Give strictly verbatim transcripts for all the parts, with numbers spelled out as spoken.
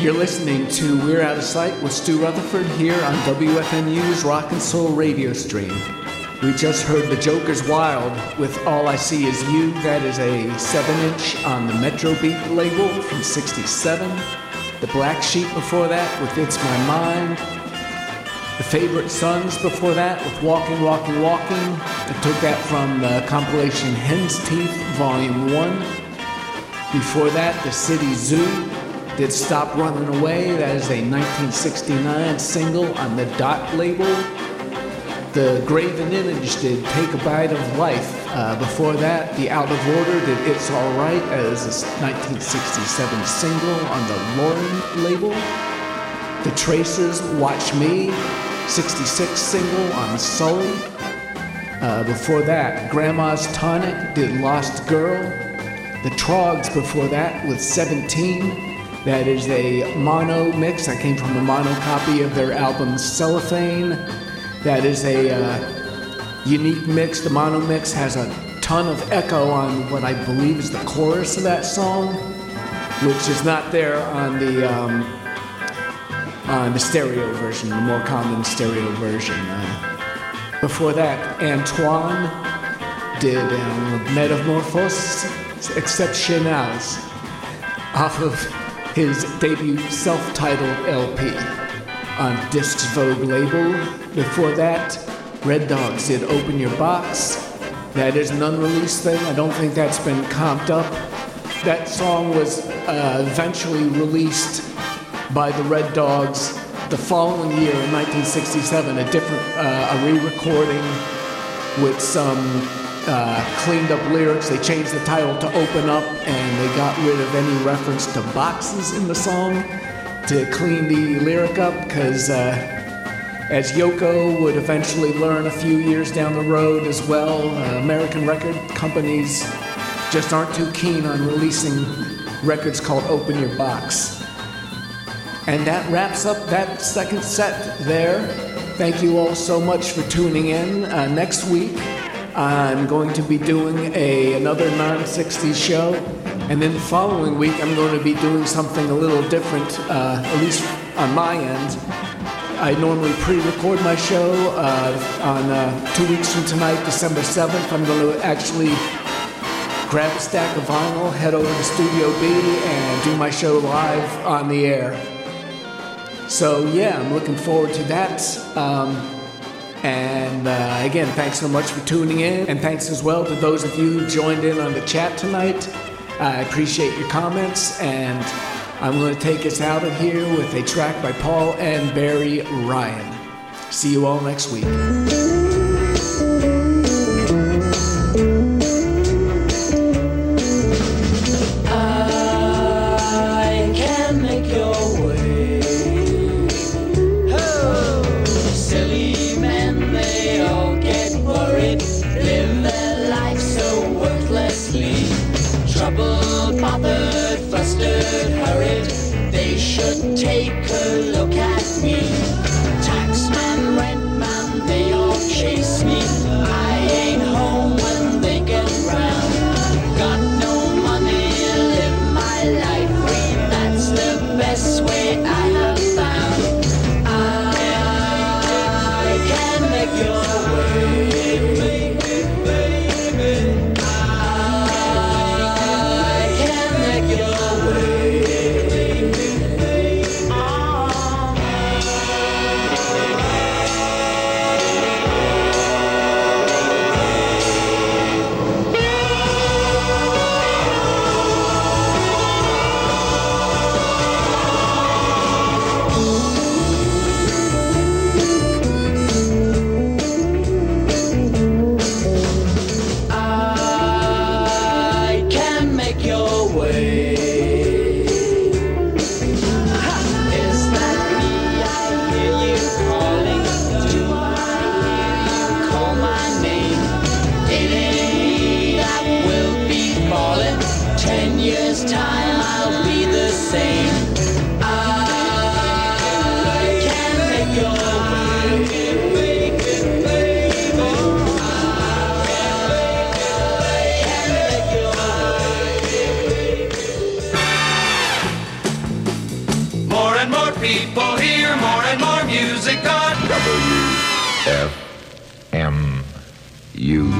You're listening to We're Out of Sight with Stu Rutherford here on W F M U's Rock and Soul radio stream. We just heard The Joker's Wild with All I See Is You. That is a seven inch on the Metro Beat label from sixty-seven. The Black Sheep before that with It's My Mind. The Favorite Sons before that with Walking, Walking, Walking. I took that from the compilation Hen's Teeth Volume one. Before that, The City Zoo did Stop Running Away. That is a nineteen sixty-nine single on the Dot label. The Graven Image did Take a Bite of Life. Uh, before that, The Out of Order did It's Alright as a nineteen sixty-seven single on the Lauren label. The Traces, Watch Me, sixty-six single on Sully. Uh, before that, Grandma's Tonic did Lost Girl. The Trogs before that with seventeen. That is a mono mix. That came from a mono copy of their album Cellophane. That is a uh, unique mix. The mono mix has a ton of echo on what I believe is the chorus of that song, which is not there on the um, on the stereo version, the more common stereo version. Uh, before that, Antoine did um, Metamorphoses Exceptionales off of his debut self-titled L P on Discs Vogue label. Before that, Red Dogs did Open Your Box. That is an unreleased thing. I don't think that's been comped up. That song was uh, eventually released by the Red Dogs the following year in nineteen sixty-seven, a different, uh, a re-recording with some uh, cleaned up lyrics. They changed the title to Open Up, and they got rid of any reference to boxes in the song to clean the lyric up, because uh, as Yoko would eventually learn a few years down the road as well, uh, American record companies just aren't too keen on releasing records called Open Your Box. And that wraps up that second set there. Thank you all so much for tuning in. Uh, next week, I'm going to be doing a another non sixties show. And then the following week, I'm going to be doing something a little different, uh, at least on my end. I normally pre-record my show uh, on uh, two weeks from tonight, December seventh. I'm going to actually grab a stack of vinyl, head over to Studio B, and do my show live on the air. So yeah, I'm looking forward to that. Um, and uh, again, thanks so much for tuning in. And thanks as well to those of you who joined in on the chat tonight. I appreciate your comments. And I'm going to take us out of here with a track by Paul and Barry Ryan. See you all next week. I can make your way. Troubled, bothered, flustered, hurried. They should take a look at me. Taxman, rentman, they people hear more and more music on W F M U.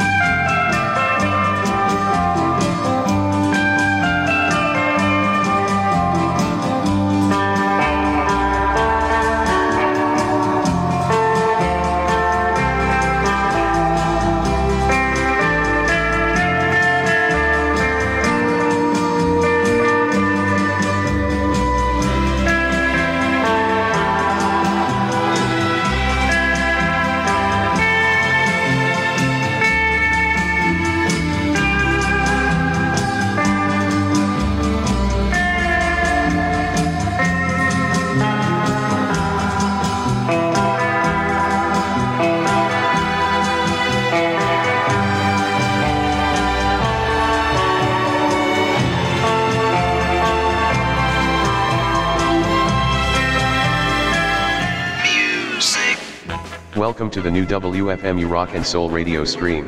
Welcome to the new W F M U Rock and Soul radio stream.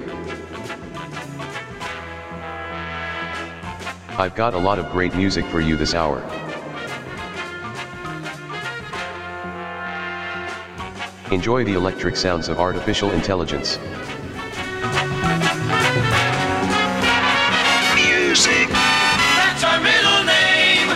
I've got a lot of great music for you this hour. Enjoy the electric sounds of artificial intelligence. music. That's our middle name.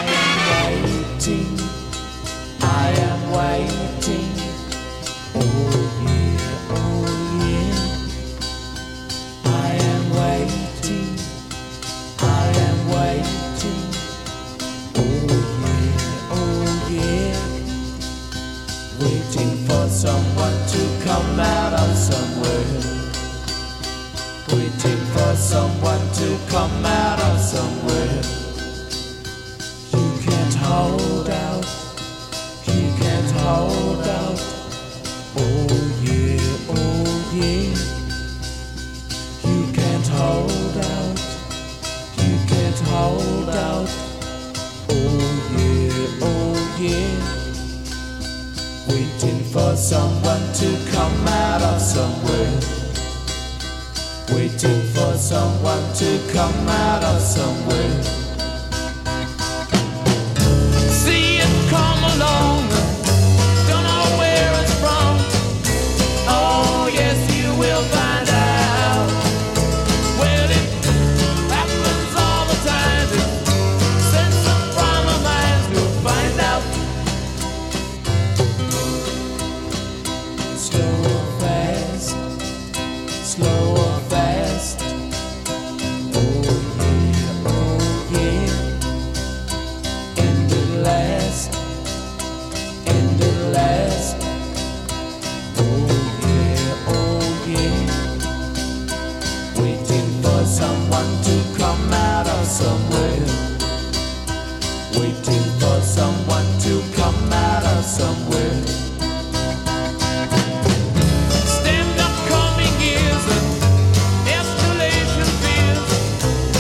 I am waiting. I am waiting. Oh yeah, oh yeah. I am waiting. I am waiting. Oh yeah, oh yeah. Waiting for someone to come out of somewhere. Waiting for someone to come out of somewhere. You can't hold out. You can't hold out. Oh yeah, oh yeah. You can't hold out. You can't hold out. Oh yeah, oh yeah. Waiting for someone to come out of somewhere. Waiting for someone to come out of somewhere. See it come along. Don't know where it's from. Oh yes, you will find out. Well, it happens all the time. Send some from a mind to find out. Slow or fast, slow or fast. Oh yeah, oh yeah. End at last, end at last. Oh yeah, oh yeah. Waiting for someone to come out of somewhere. Waiting for someone to come out of somewhere. Stand up coming years and escalation fears.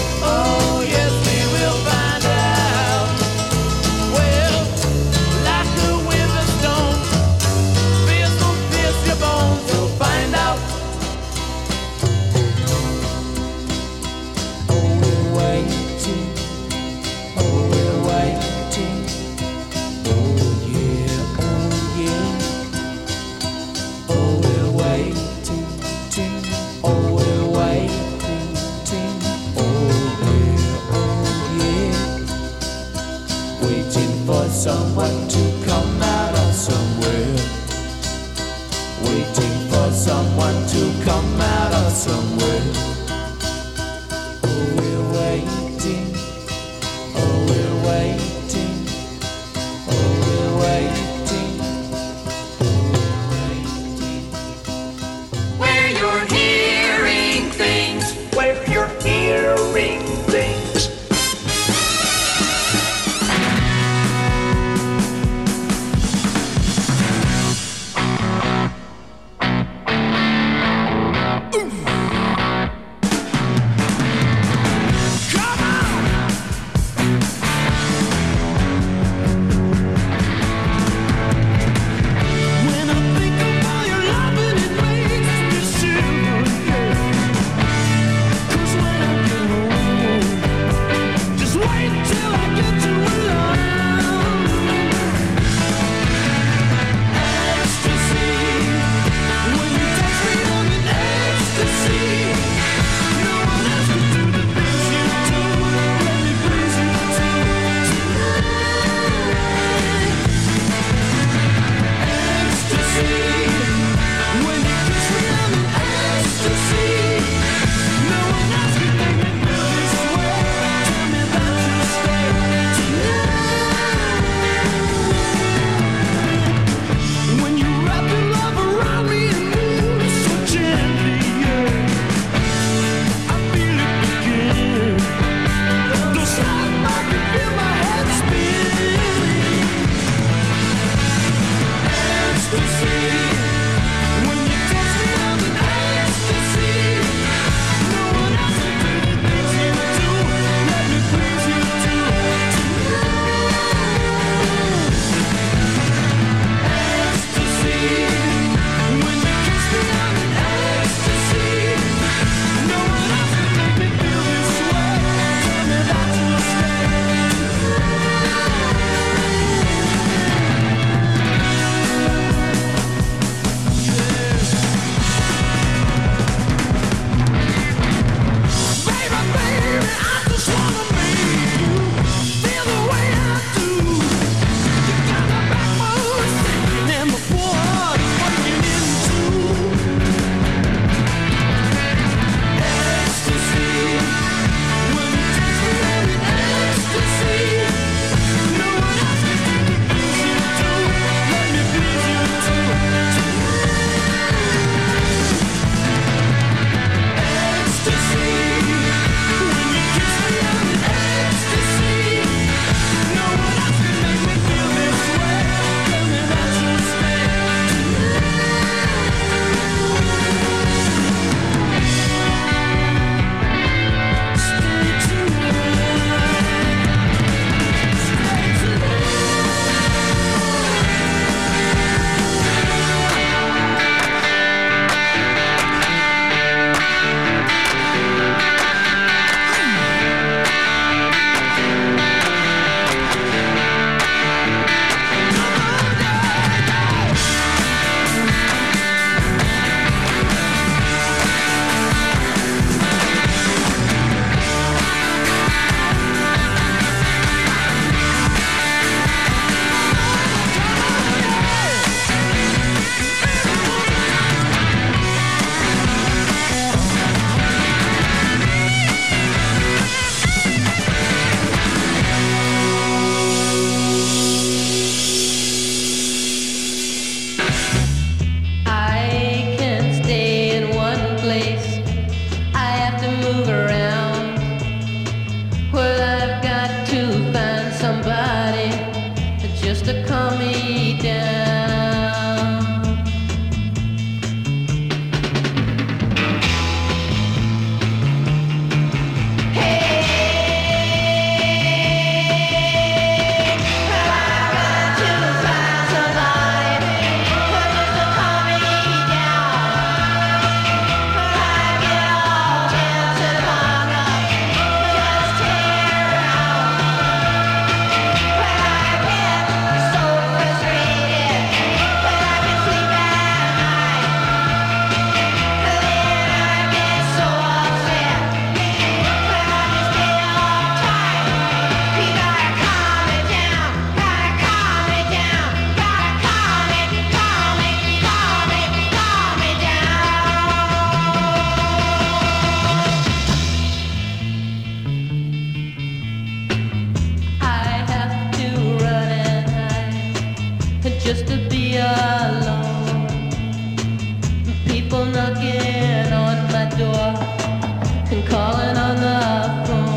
just to be alone. People knocking on my door and calling on the phone.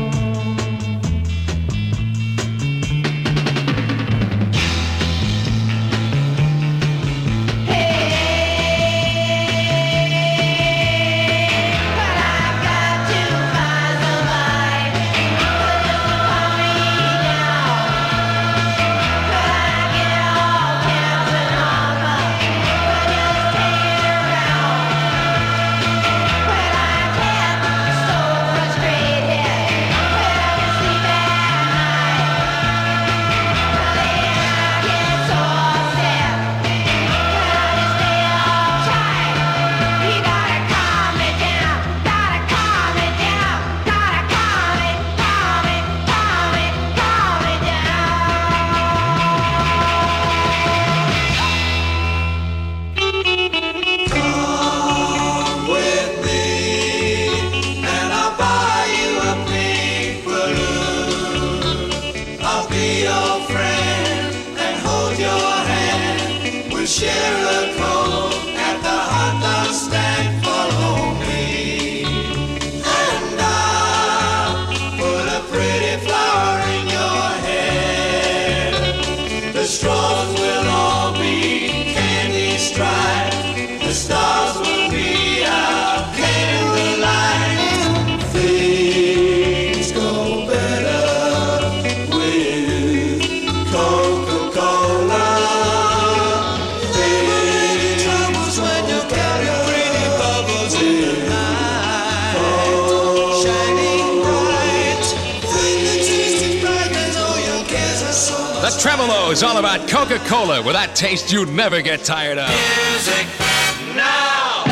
Tremolo is all about Coca-Cola with that taste you'd never get tired of. Music now!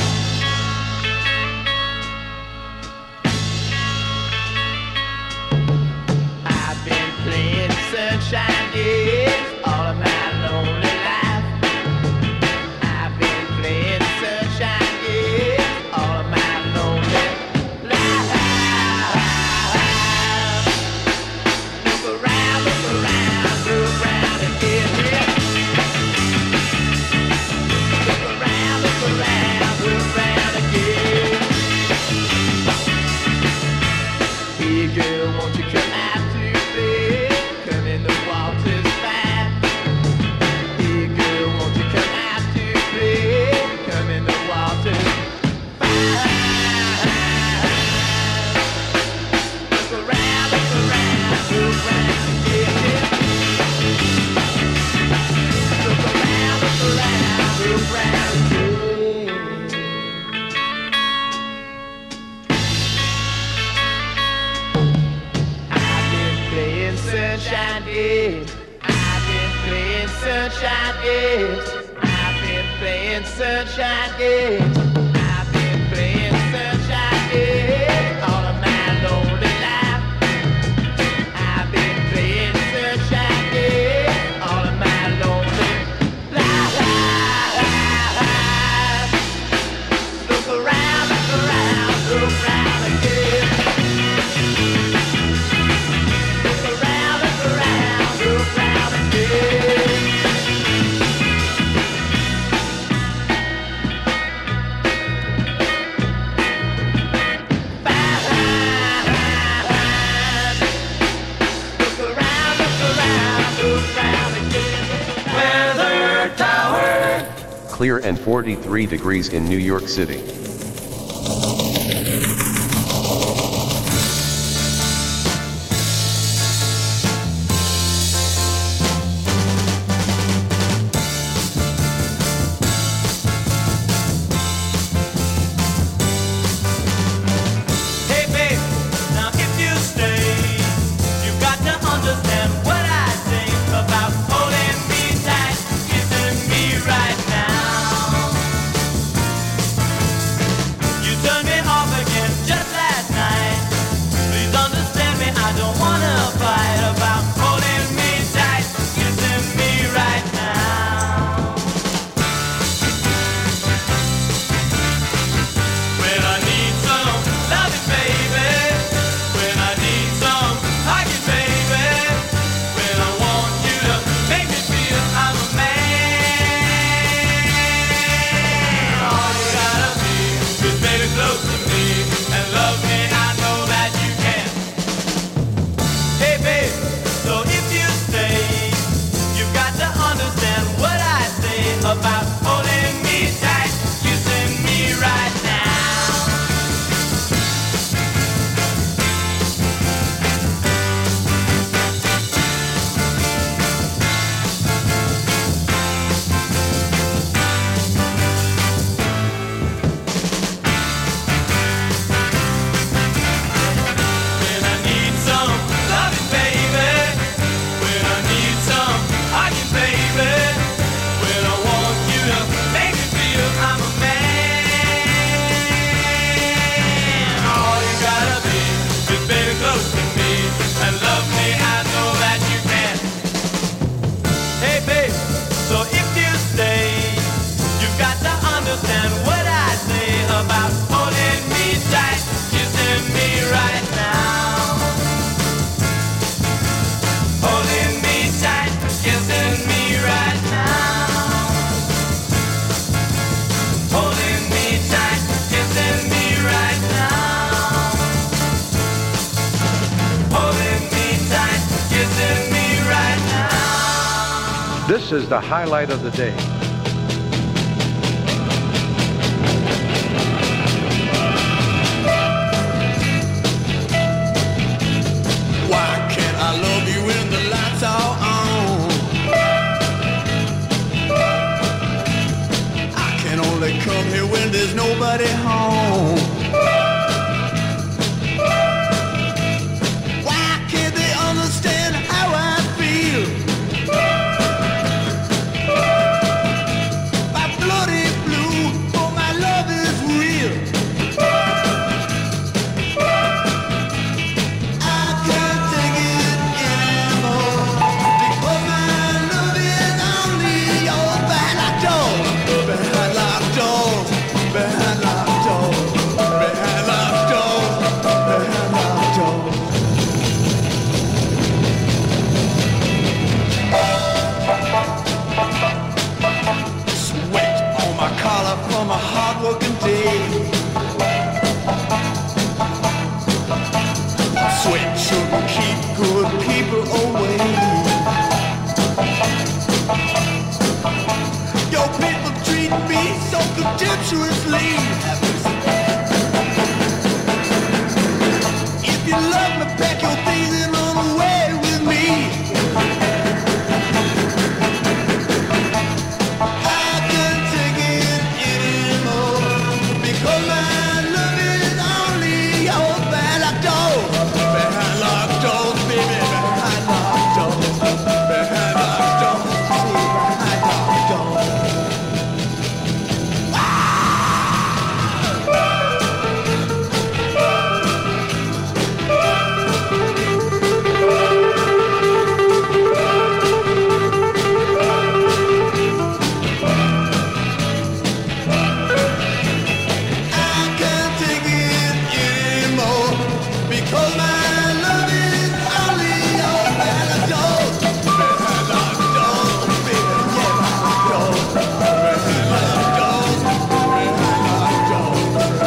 I've been playing sunshine days all of my lonely life. I've been playing sunshine days all of my lonely life. Look around, look around, look around and get it. Look around, look around, look around and get it. Hey girl, won't you come out to play? Come in the Walters fine. Hey girl, won't you come out to play? Come in the Walters fine. Look around, look around, look around and get it. Look around, look around, look around and get it. I've been playing sunshine days. I've been playing sunshine days. I've been playing sunshine days. I've been playing sunshine days all of my lonely life. I've been playing sunshine days all of my lonely life. Look around, look around, look around again. Look around, look around, look around again. Look around, look around, look around again. Weather Tower. Clear and forty-three degrees in New York City. Hey babe, now if you stay, you've got to understand what I think about holding me tight, kissing me right now. This is the highlight of the day. Why can't I love you when the lights are on? I can only come here when there's nobody home. Why can't they understand how I feel? My blood is blue, but my love is real. I can't take it anymore, because my love is only yours. Behind locked doors, behind locked doors, behind locked doors, behind locked doors, behind locked doors. Sweat on my collar from a hard working day. Sweat shouldn't keep good people away. Your people treat me so contemptuously. If you love me, pack your things and run away with me. I can't take it anymore, because my love is only yours. Behind locked doors, behind locked doors, baby, behind locked doors, behind locked doors, see, behind locked doors. I can't take it anymore, because my love is only yours. Behind locked doors, behind locked doors, baby, yeah, behind locked doors, behind locked doors, behind locked doors.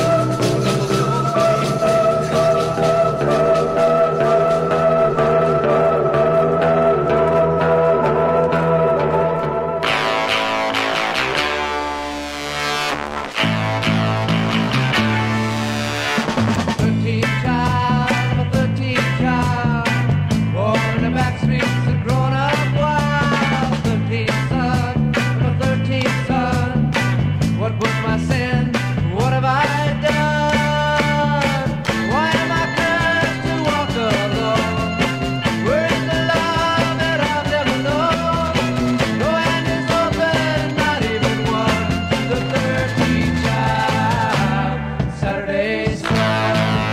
Thirteen child, I'm a thirteen child, born in the back streets and grown up wild. Thirteen son, I'm a thirteen son. What was my sin? What have I done? Why am I cursed to walk alone? Where is the love that I've never known? No hand is open, not even one. The thirteen child, Saturday sun.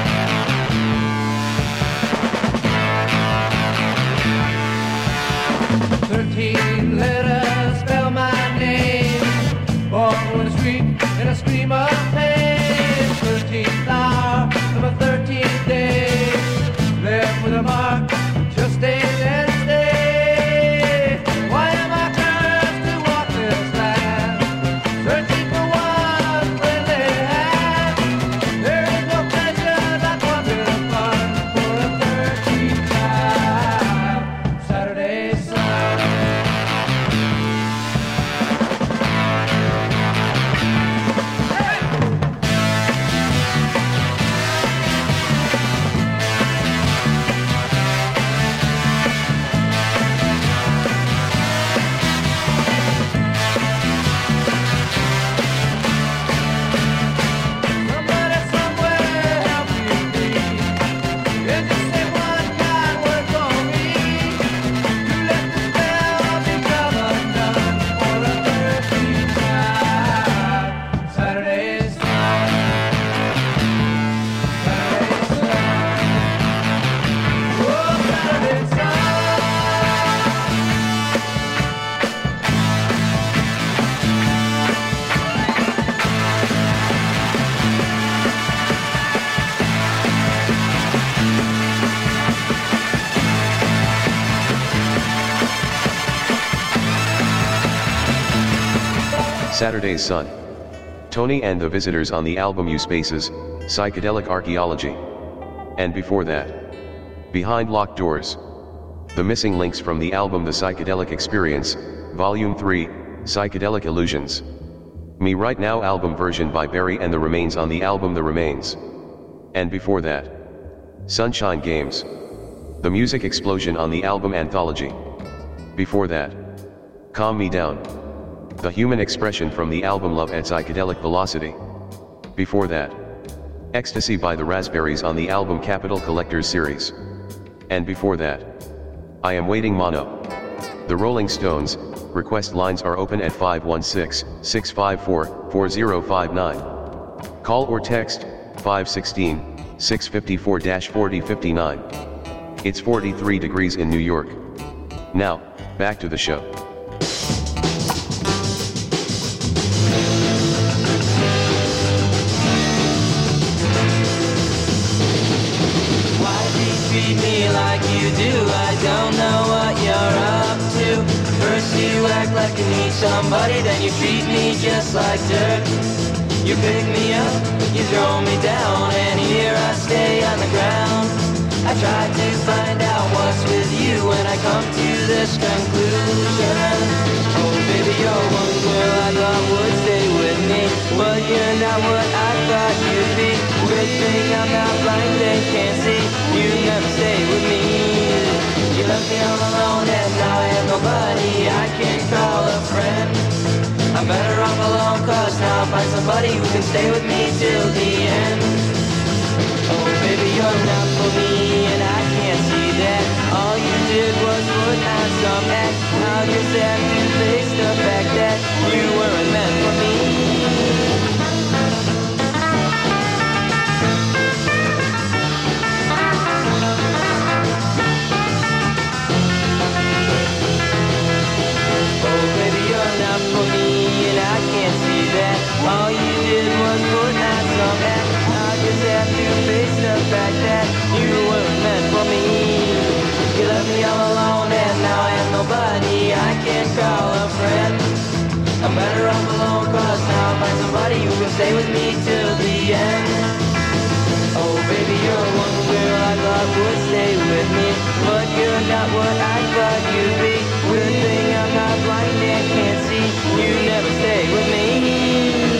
Thirteen letters spell my name. Born on the street in a scream of pain. Thirteen flower of a thirteenth day. Left with a mark, just stay and stay. Why am I cursed to walk this land? Searching for one friendly hand. There is no pleasure like one bit of fun for a thirteen child, Saturday sun. Somebody somewhere help me please. And just say one kind word for me. You let the spell become undone for a thirteen child, Saturday sun. Saturday sun. Oh, Saturday sun. Saturday's Sun. Tony and the Visitors on the album U Spaces, Psychedelic Archaeology. And before that, Behind Locked Doors. The missing links from the album The Psychedelic Experience, Volume three, Psychedelic Illusions. Me Right Now album version by Barry and the Remains on the album The Remains. And before that, Sunshine Games. The Music Explosion on the album Anthology. Before that, Calm Me Down. The Human Expression from the album Love at Psychedelic Velocity. Before that, Ecstasy by the Raspberries on the album Capital Collectors Series. And before that, I Am Waiting Mono. The Rolling Stones. Request lines are open at five one six, six five four, four zero five nine. Call or text five one six, six five four, four zero five nine. It's forty-three degrees in New York. Now, back to the show. Why do you treat me like you do? I don't know what you're up to. First you act like you need somebody, then you treat me just like dirt. You pick me up, you throw me down, and here I stay on the ground. I tried to find out what's with you when I come to this conclusion. Oh baby, you're one girl I thought would stay with me, but you're not what I thought you'd be. Good thing I'm not blind and can't see, you never stay with me. You left me all alone and now I have nobody I can call a friend. I'm better off alone cause now I'll find somebody who can stay with me till the end. Oh baby, you're not for me and I can't see that. All you did was put on some act. I'll just have to face the fact that you weren't meant for me. Oh baby, you're not for me and I can't see that. All you did was put on some act. I'll just have to face the fact that you weren't meant for me. You left me all alone and now I have nobody I can call a friend. I'm better off alone cause now I'll find somebody who can stay with me till the end. Oh baby, you're one girl I thought would stay with me, but you're not what I thought you'd be. Good thing I'm not blind and can't see, you never stay with me.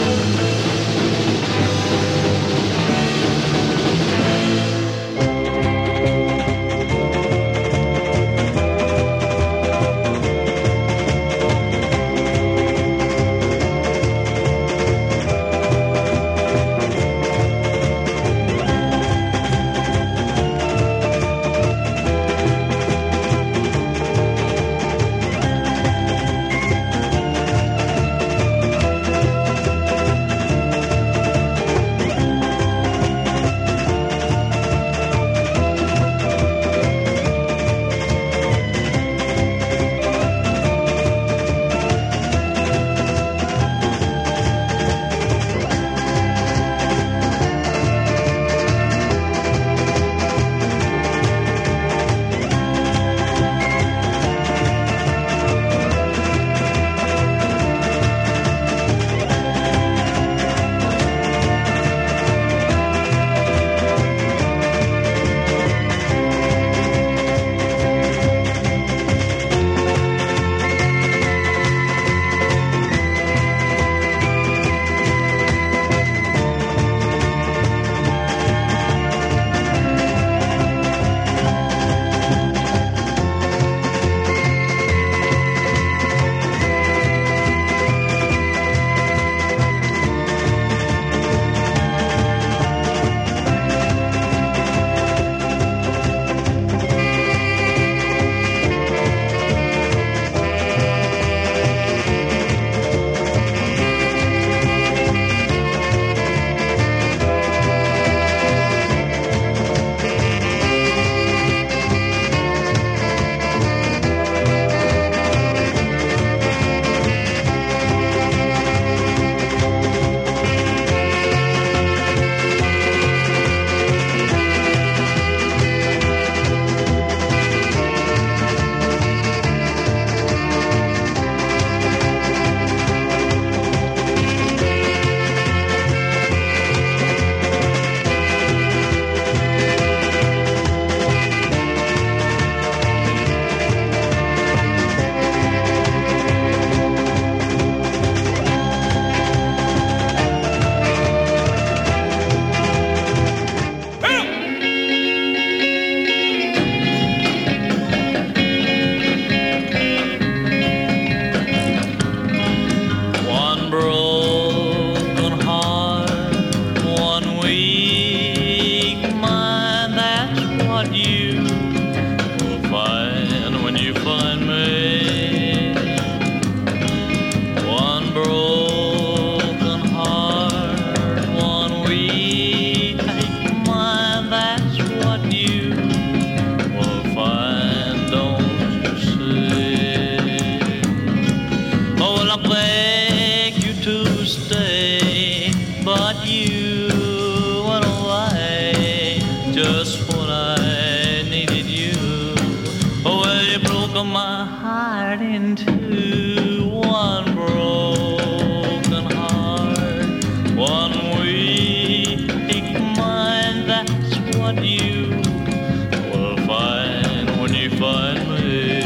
what you will find when you find me. One broken heart, one weak mind, that's what you will find, don't you see? Oh, well, I beg you to stay, but you went away just when I needed you. Oh, well, you broke my heart in two. One broken heart, one weak mind, that's what you will find when you find me.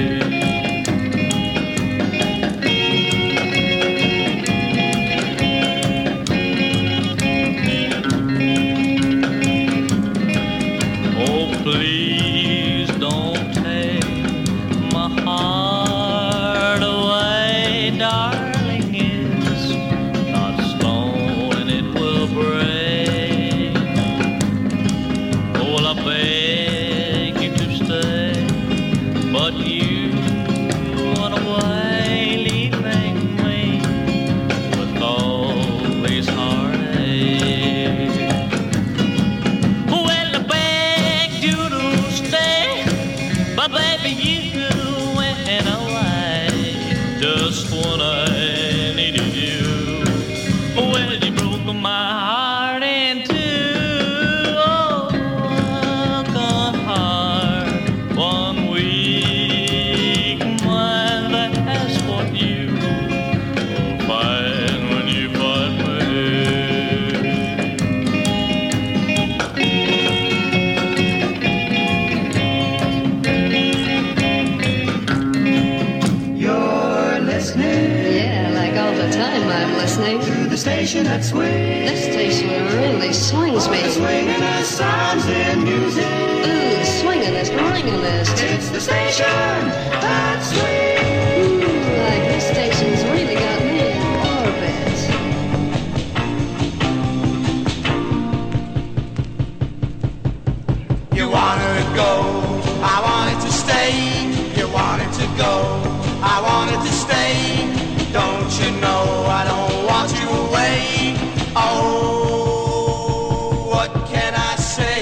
Oh, please don't take my heart away, darling. It's not stone and it will break. Oh, well, I beg you to stay, but you went away, leaving me with all these heartaches. Well, I begged you to stay, but baby, you went away just when I needed you. Well, you broke my heart in two. Oh, broken heart, one weak mind, that's what you will find when you find me. You're listening Yeah, like all the time I'm listening. to the station that swings. This station really swings me. The swinging us sounds and music. Ooh, swingin'est, ringin'est. It's the station that swings. Ooh, like this station's really got me in orbit. You wanted to go, I wanted to stay. You wanted to go, I wanted to stay. Don't you know I don't want you away? Oh, what can I say?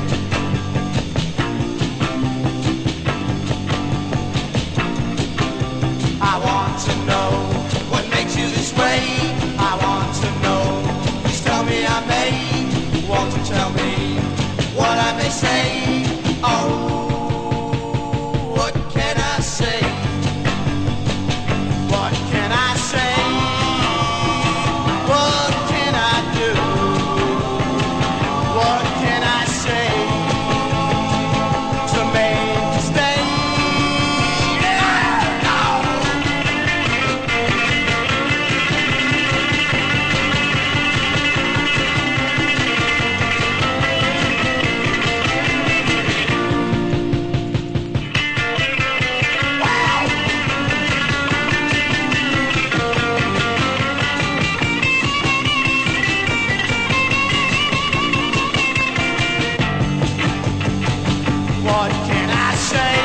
I want to know what makes you this way. I want to know, please tell me I may. Won't you tell me what I may say? Oh, what can I say? What can I say? What can I do? What can I say to make you stay? Yeah, no. What can I say?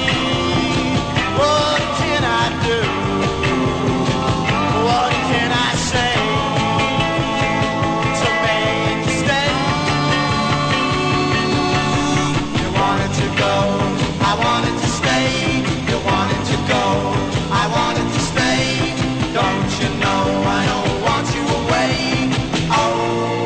What can I do? What can I say to make you stay? You wanted to go, I wanted to stay. You wanted to go, I wanted to stay. Don't you know I don't want you away? Oh.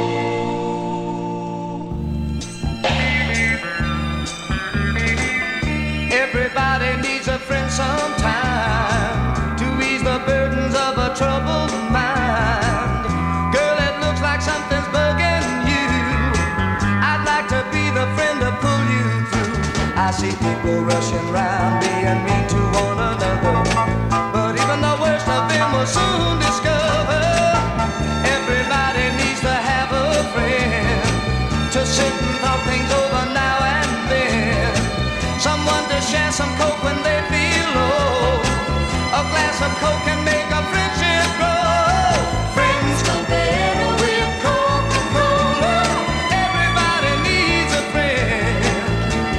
Everybody needs a friend sometime to ease the burdens of a troubled mind. Girl, it looks like something's bugging you. I'd like to be the friend to pull you through. I see people rushing round being mean to one another, but even the worst of them will soon discover. Everybody needs to have a friend to sit and talk things over now and then. Someone to share some coke when they feel low. A glass of coke can make a friendship grow. Friends go better with Coca-Cola. Everybody needs a friend.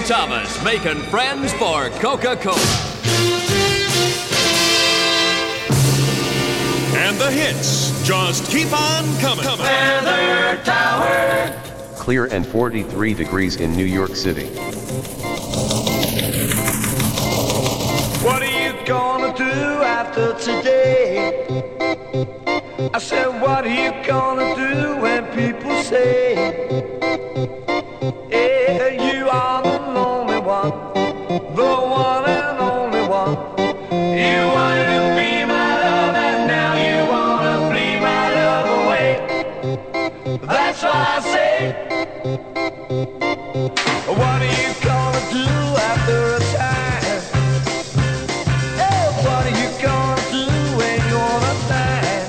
Thomas, making friends for Coca-Cola. And the hits just keep on coming. Weather Tower. Clear and forty-three degrees in New York City. What are you gonna do after today? I said, what are you gonna do when people say, yeah, you are the lonely one, the one and only one. You wanted to be my love and now you wanna flee my love away. That's why I say, what are you gonna do after a time? Oh, what are you gonna do when you're not there?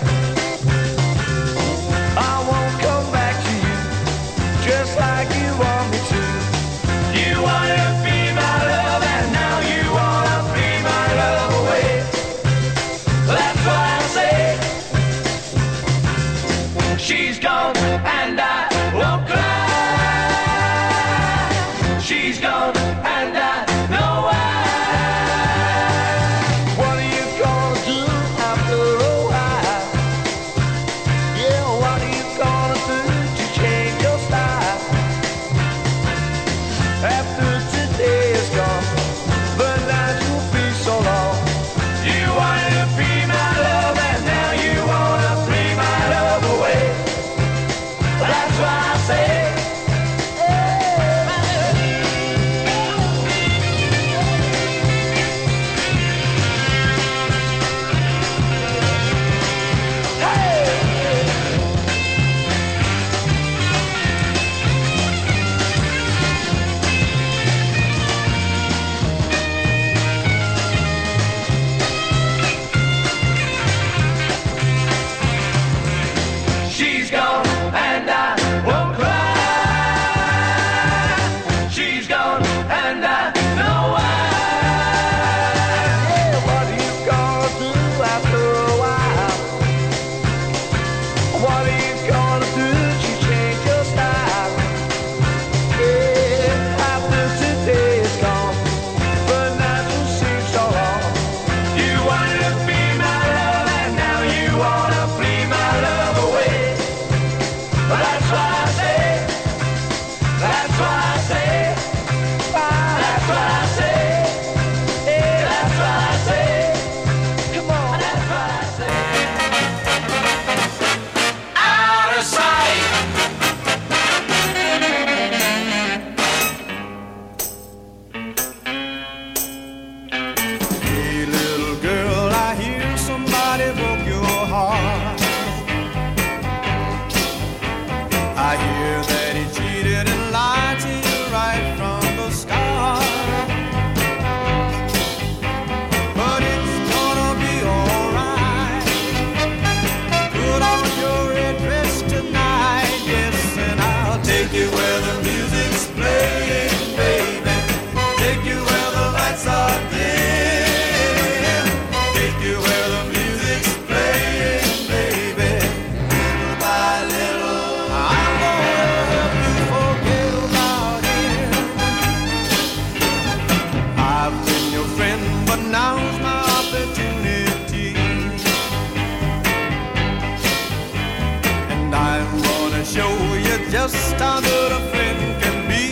I won't come back to you just like you want me to. You wanted to be my love and now you wanna be my love away. That's why I say, she's gone and I won't cry. She's gone and I know why. What are you gonna do after a while? Yeah, what are you gonna do to change your style? After today is gone, the night will be so long. You wanted to be my love and now you wanna flee my love away. That's why I say, she's gone and I won't cry. She's gone and I know why. Yeah, what are you gonna do after a while? What are you gonna do to change your style? Yeah, after today is gone, the night will seem so long. You wanted to be my love and now you wanna flee my love away. That's why I say, that's why I say, that's why I say, yeah, that's why I say, come on, that's why I say. Out of sight. Hey little girl, I hear somebody broke your heart. I hear that he cheated and lied to you right from the start. But it's gonna be alright. Put on your red dress tonight, yes, and I'll take you where the music's playing, baby. Take you where the lights are dim. Take you where the music's playing, baby. Little by little, I'm gonna help you forget about him. I've been your friend, but now's my opportunity. And I'm gonna show you just how good a friend can be.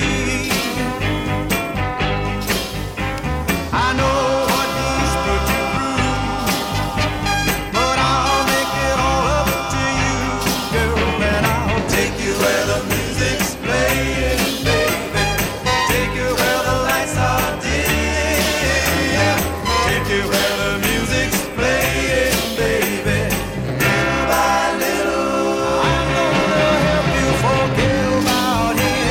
I know what he's put you through, but I'll make it all up to you, girl, and I'll take you where the music's playing, baby. Take you where the lights are dim. Take you where the music's playing, baby. Little by little, I'm gonna help you forget about him.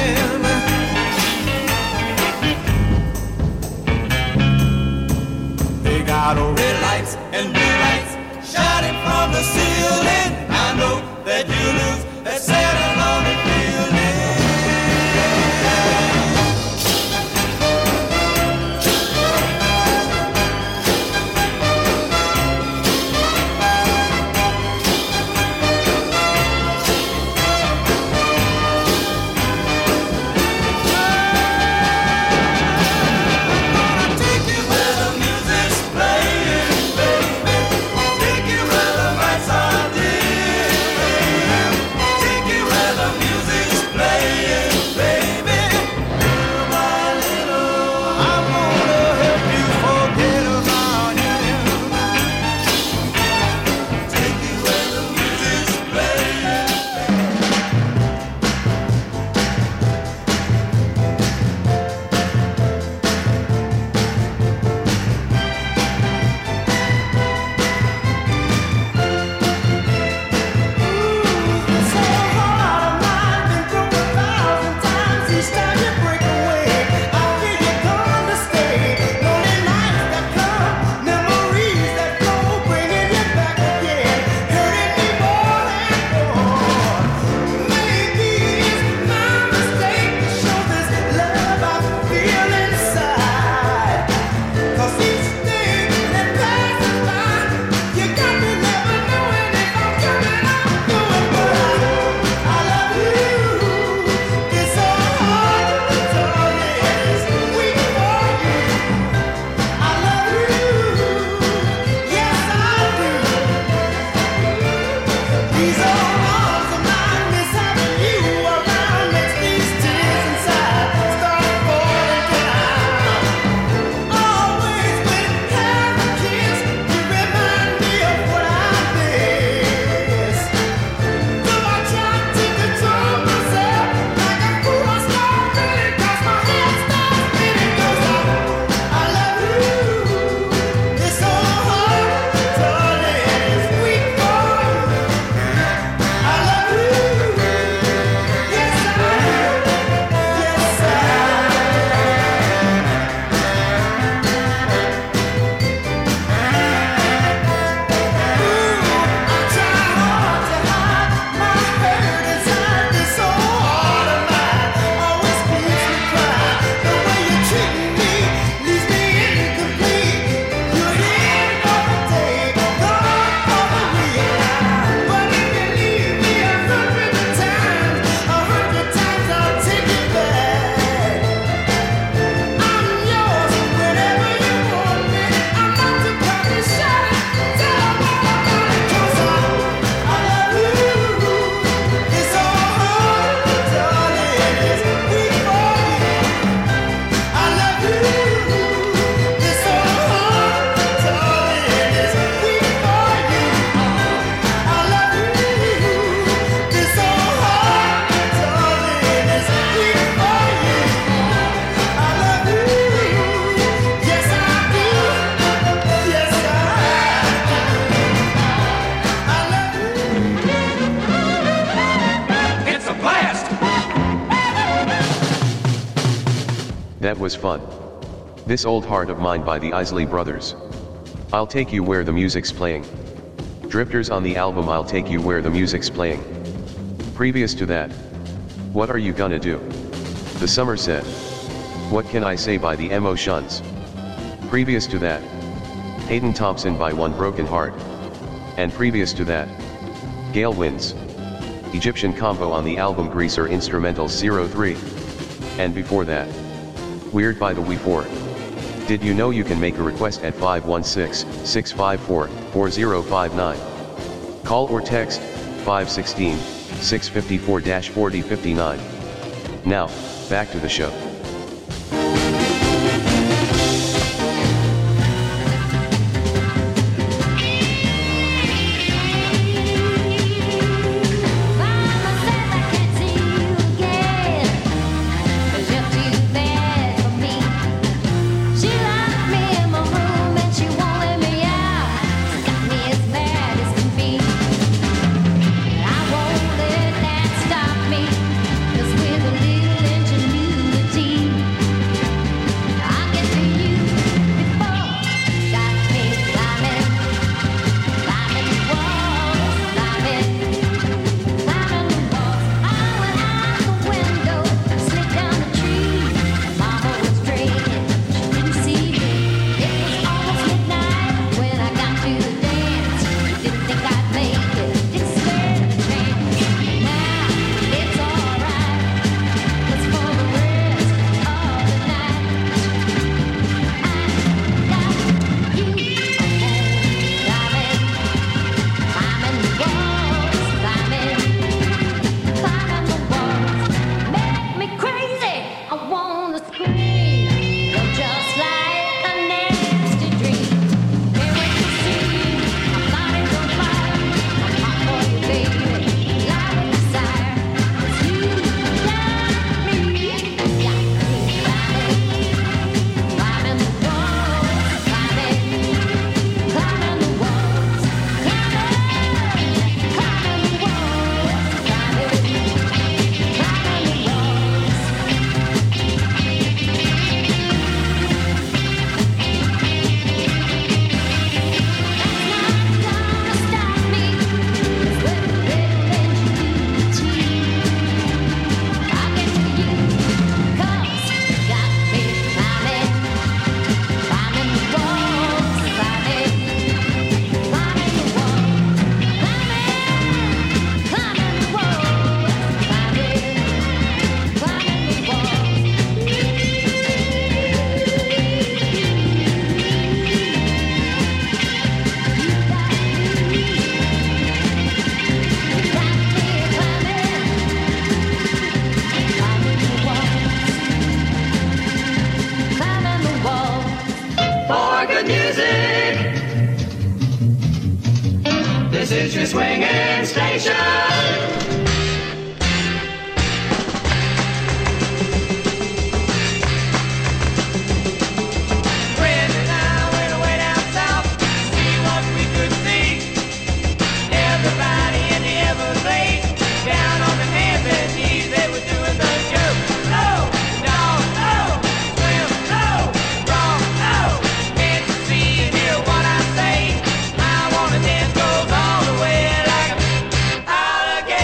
That was fun. This Old Heart of Mine by the Isley Brothers. I'll Take You Where the Music's Playing. Drifters on the album I'll Take You Where the Music's Playing. Previous to that, What Are You Gonna Do? The Summer Set. What Can I Say by the Emotions. Previous to that, Hayden Thompson by One Broken Heart. And previous to that, Gale Wins. Egyptian combo on the album Greaser Instrumentals zero three. And before that, Weird by the We four. Did you know you can make a request at five one six, six five four, four zero five nine? Call or text five one six, six five four, four zero five nine. Now, back to the show. This is your swinging station. Alligator.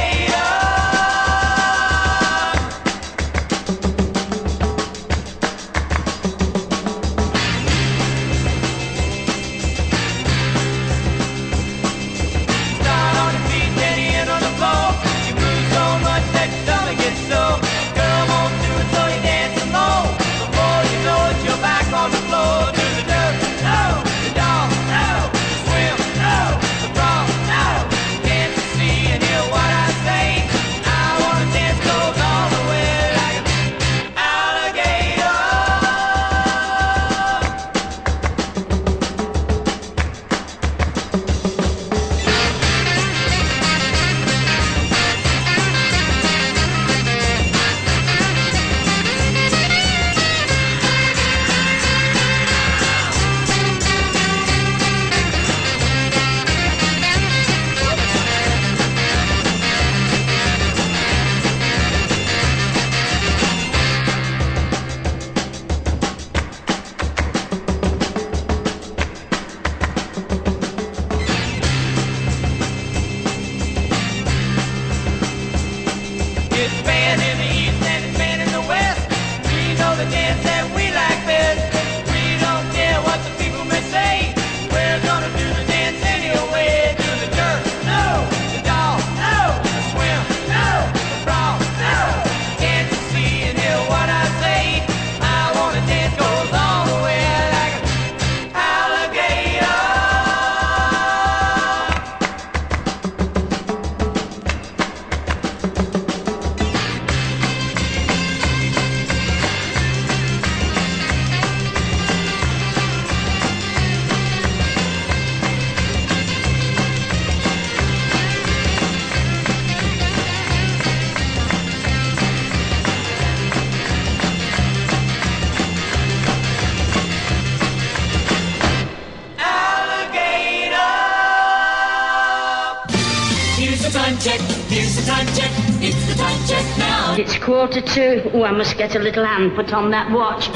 check. Here's the time check. It's the time check now. It's quarter to. Oh, I must get a little hand put on that watch.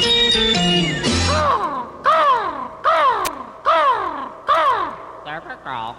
Server girl.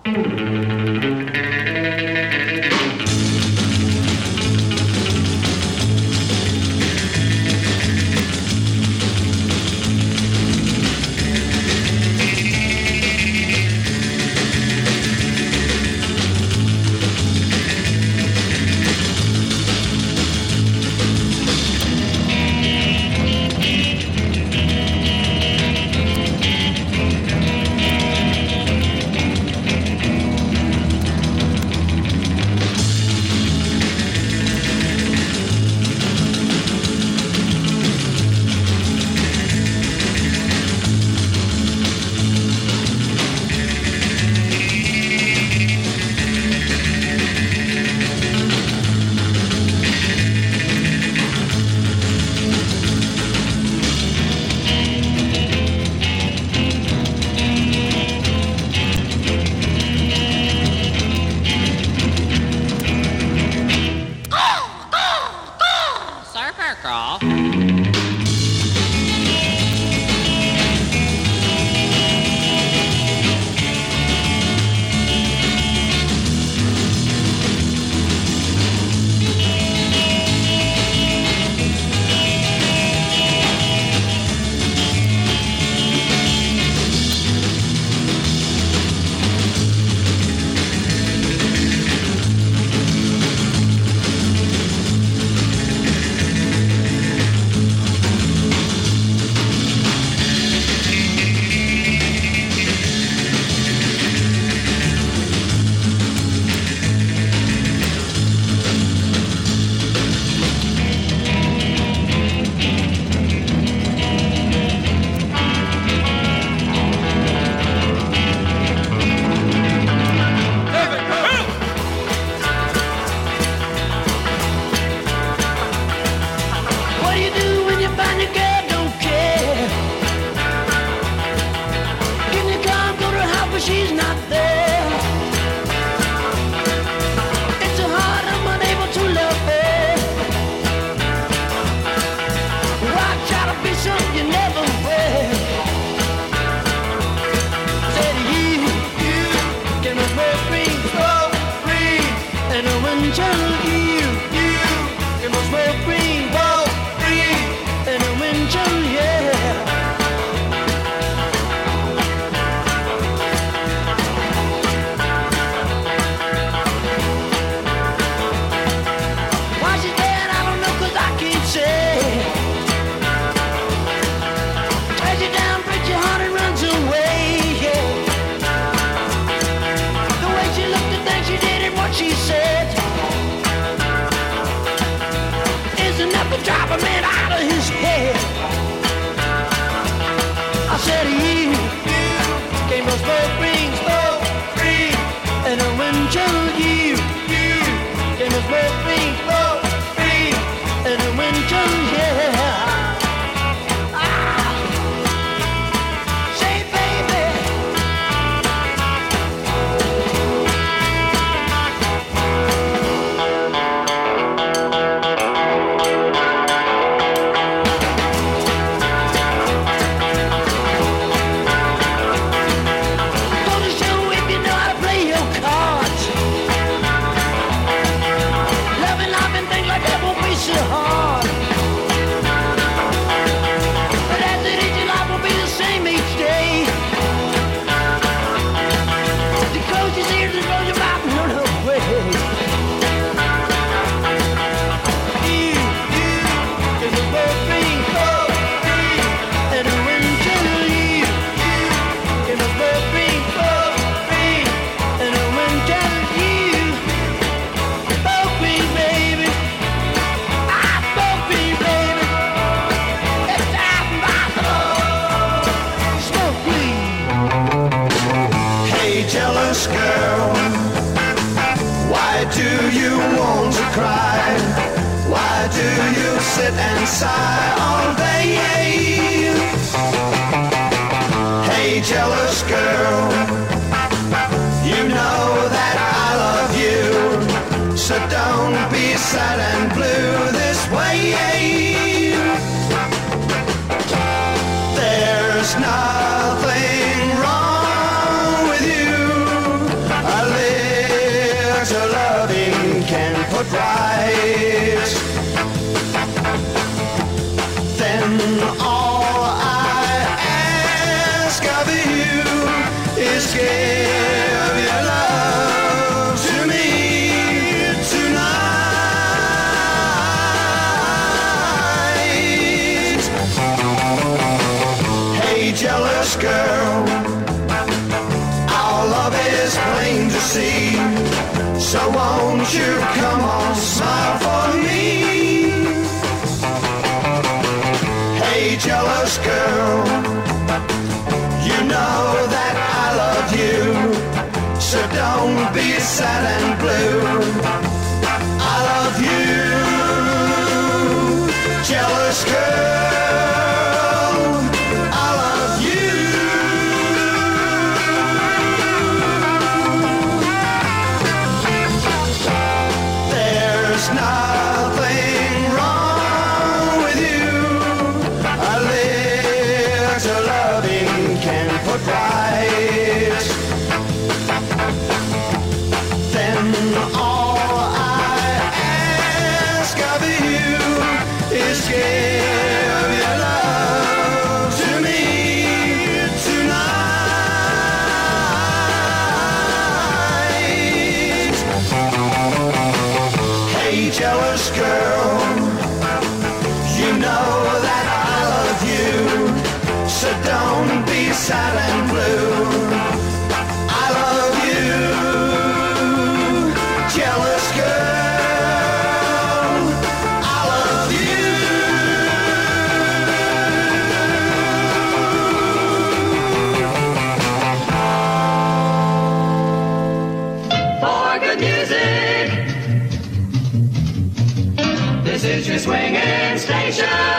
sit and sigh all day. Hey, jealous girl, you know that I love you. sad and blue this way. There's nothing wrong with you. A little loving can put right. Then all I ask of you is give your love to me tonight. Hey, jealous girl, our love is plain to see. So won't you come on, smile for me. Hey, jealous girl, you know that I love you, so don't be sad and blue. I love you, jealous girl, I love you. There's nothing wrong with you. A little loving can put right. Then all I ask of you is give your love to me tonight. Hey, jealous girl, you know that I love you, so don't be sad and blue. I love you, jealous girl, I love you. For good music, this is your swinging station.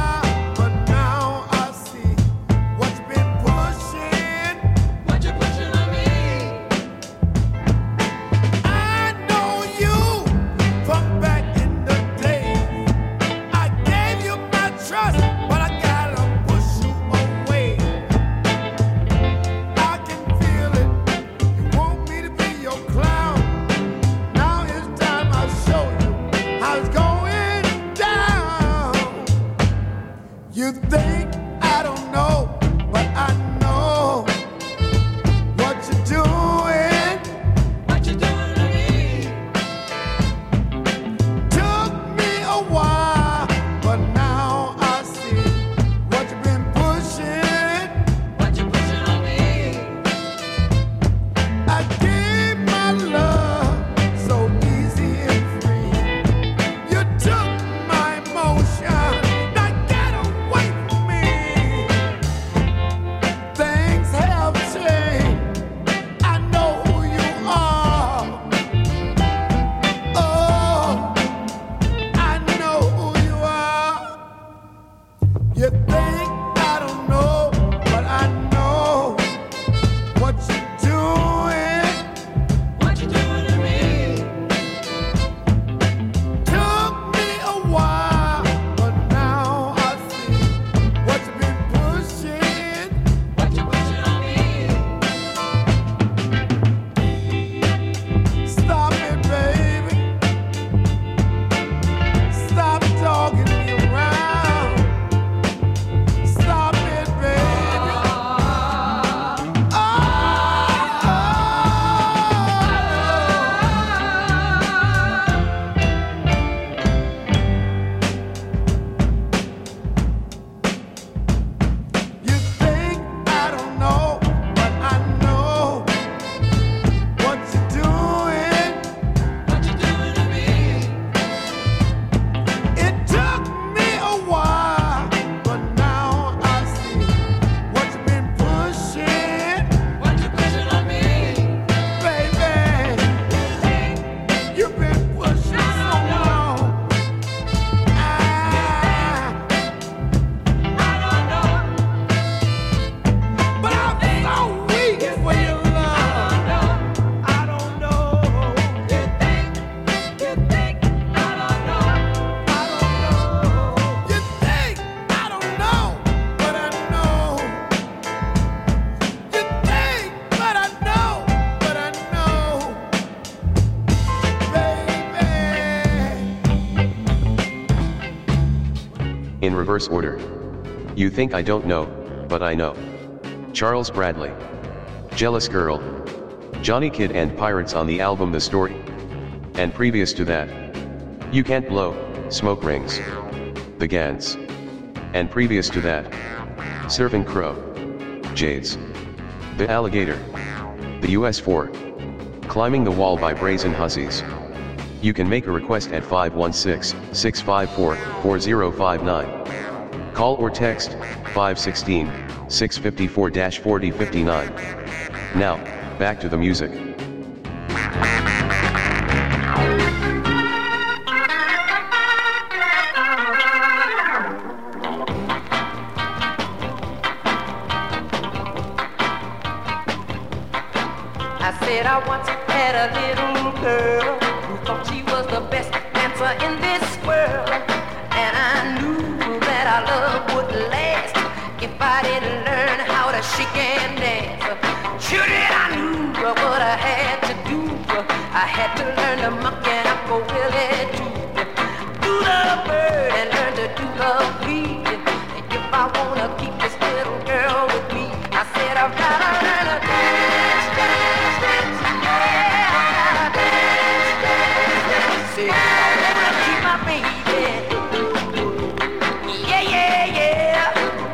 What you pushing reverse order. You think I don't know, but I know. Charles Bradley. Jealous Girl. Johnny Kidd and Pirates on the album The Story. And previous to that, You Can't Blow, Smoke Rings. The Gans. And previous to that, Surfing Crow. Jades. The Alligator. The U S four. Climbing the Wall by Brazen Hussies. You can make a request at five one six, six five four, four zero five nine. Call or text five one six, six five four, four zero five nine. Now, back to the music. I said I once had a little girl who thought she was the best dancer in this world. And I knew that our love would last if I didn't learn how to shake and dance. Sure that I knew what I had to do. I had to learn to monkey and I go willy too. Do the bird and learn to do the flea. And if I wanna keep this little girl with me, I said I've gotta learn to dance, dance, dance, yeah, I gotta dance, dance, dance. Say I wanna keep my baby, yeah, yeah, yeah.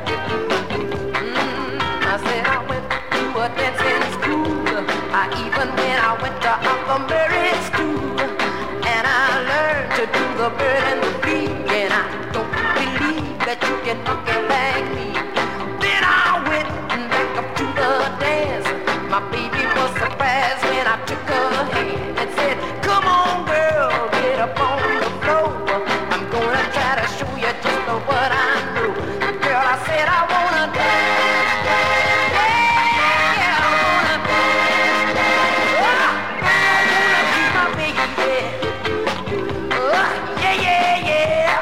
Mm, I said I went to a dancing school. I even when I went to Huckleberry school, and I learned to do the bird and the bee. And I don't believe that you can knock it like me. Then I went back up to the dance. My baby was surprised when I took her hand and said, "Come on, girl, get up on the floor. I'm gonna try to show you just what I know." Girl, I said I wanna dance, dance, yeah, I wanna dance, dance. Oh, I wanna keep my baby. Oh, yeah, yeah, yeah.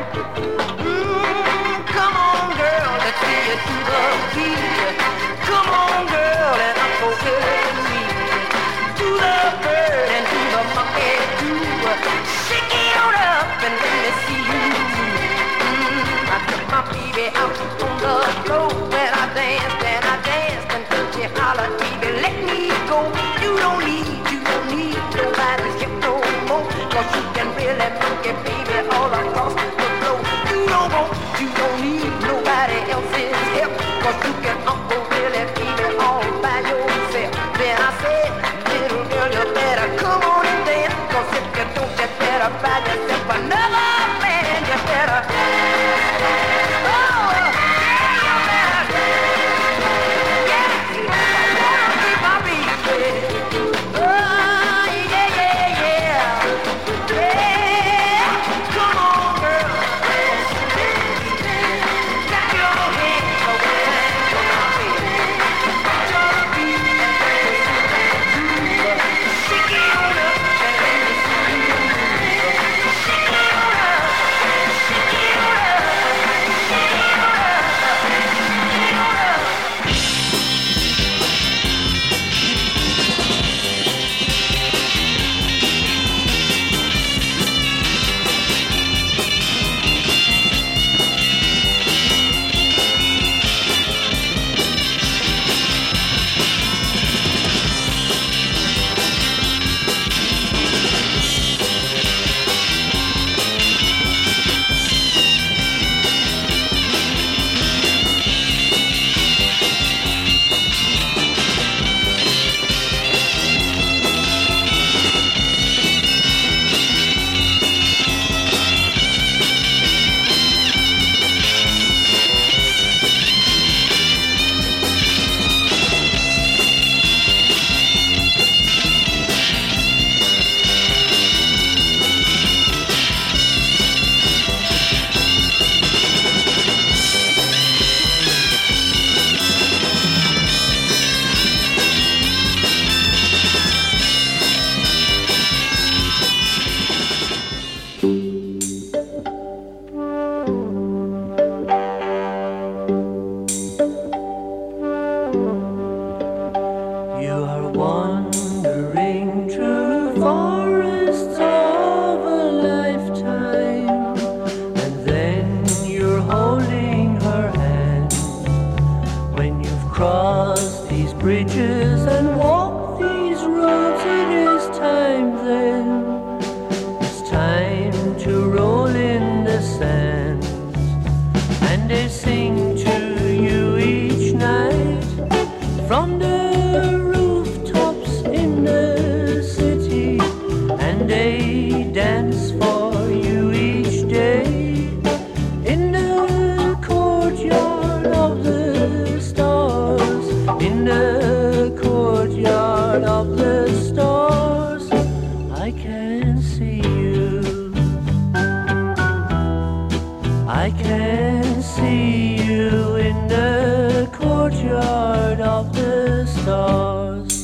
Mm, come on, girl, let's see you do the beat. Come on, girl, and I'm so good to me. Do the bird and do the monkey too. Shake it on up and let me see you. Mm, I took my baby out on the floor and I danced and I danced until she hollered, "Baby, let me go. You don't need, you don't need nobody's help no more. 'Cause you can really monkey, baby, all across the floor. You don't want, you don't need nobody else's help. 'Cause you can uncle really, baby, all by yourself." Then I said, "Little girl, you better come on and dance. 'Cause if you don't, you better find yourself another man. You better, oh, bridges and walk these roads. It is time then, it's time to roll in the sands, and they sing to you each night from the rooftops in the city, and they dance for you each day in the courtyard of the stars, in the courtyard of the stars. I can see you, I can see you in the courtyard of the stars.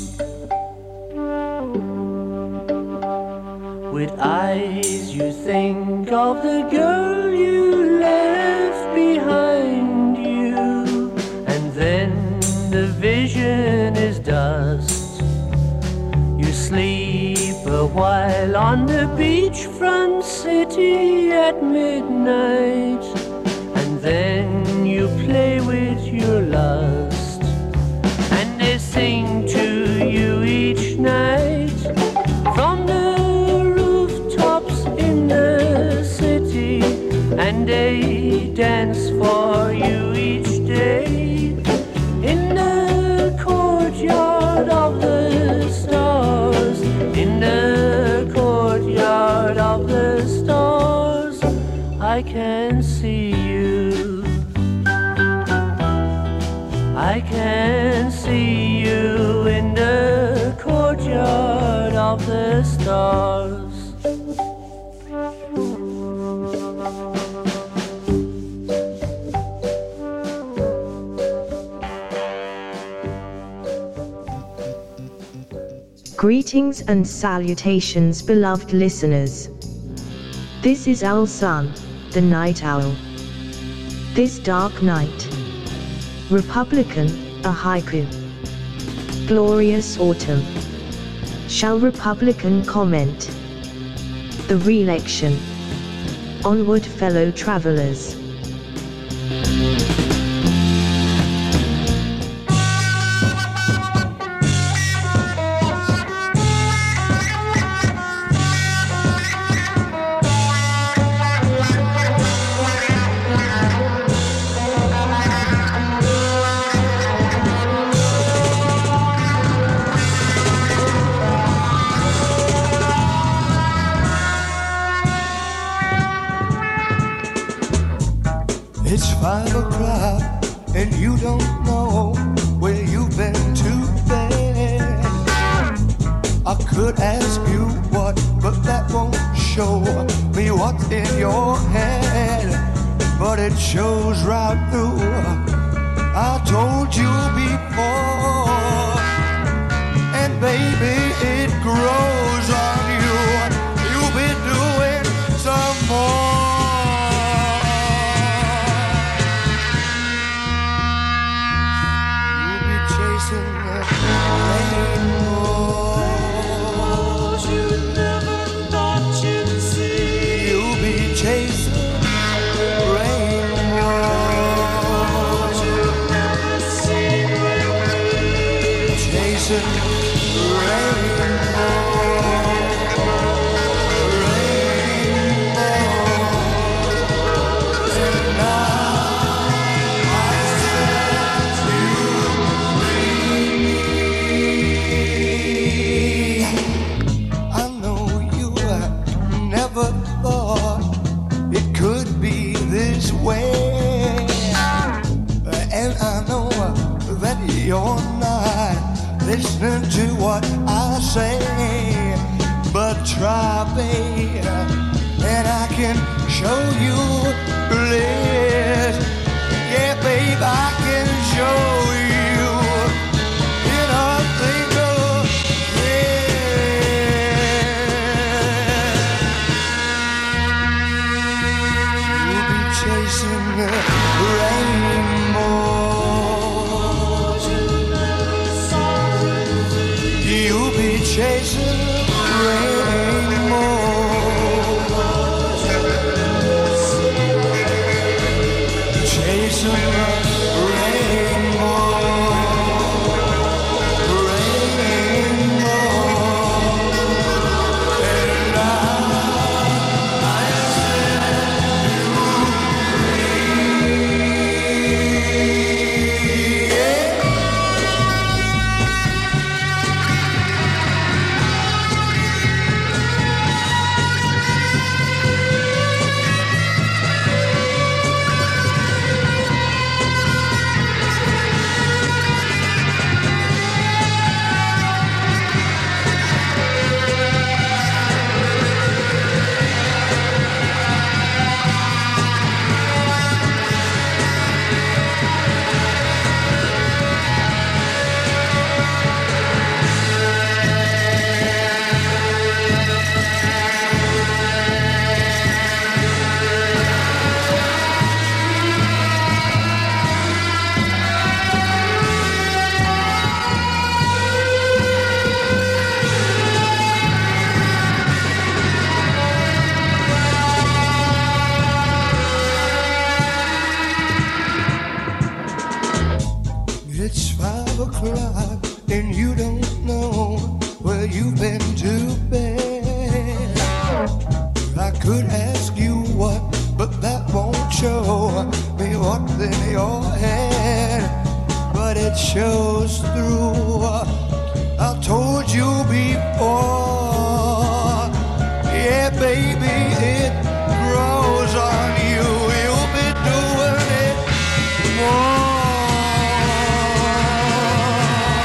With eyes you think of the girl you left behind you, and then the vision is dust. You sleep a while on the beachfront city at midnight, and then you play with your lust, and they sing to you each night from the rooftops in the city, and they dance for you each day in the courtyard of the stars, in the courtyard of the stars. I can see you, I can see you in the courtyard of the stars. Greetings and salutations, beloved listeners. This is Owl Sun, the Night Owl. This dark night, Republican, a haiku. Glorious autumn. Shall Republican comment? The re-election. Onward, fellow travelers. It's five o'clock and you don't know where you've been today. I could ask you what, but that won't show me what's in your head. But it shows right through. I told you before, and baby, it grows on you. You'll be doing some more. You're not listening to what I say, but try, babe, and I can show you bliss. Yeah, babe, I can show you in a single kiss. You'll be chasing the rainbow. You'll be chasing rainbow. Chasing rainbow. It's five o'clock and you don't know where you've been to bed. I could ask you what, but that won't show me what's in your head. But it shows through. I told you before.